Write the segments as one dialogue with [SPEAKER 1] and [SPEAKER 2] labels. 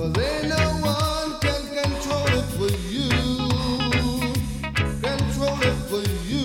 [SPEAKER 1] ain't no one can control it for you. Control it for you.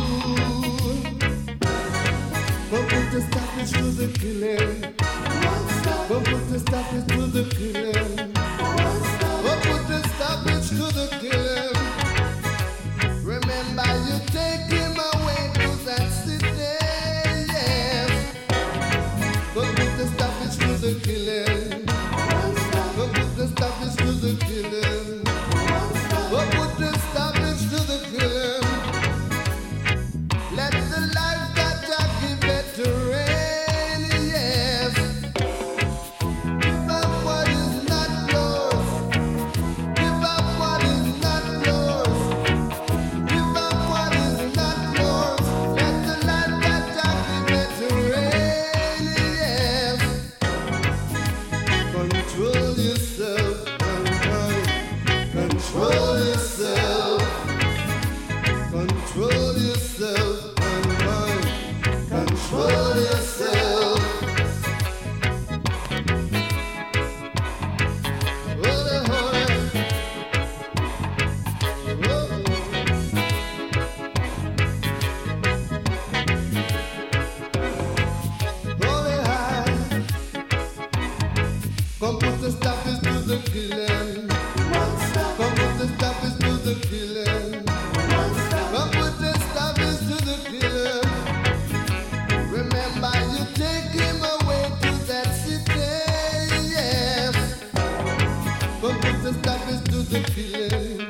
[SPEAKER 1] But put the stoppage to the killing. But put the stoppage to the killing. But put the stoppage to the killing. Remember you take him away to that city, yes. But put the stoppage to the killing. But put the stoppage to the killing. But put the stoppage to the killing. Let the life that Jah give it to rain, yes. Give up what is not yours. Give up what is not yours. Give up what is not yours. Let the life that Jah give it to rain, yes. Control yourself, mankind. Control yourself. Control yourself, mankind. Control yourself. Hold it, hold it. Hold it high. Come put the stoppage to the killing. Come put the stoppage to the killing. Come put the stoppage to the killing. Remember you take him away to that city, yes. Come put the stoppage to the killing.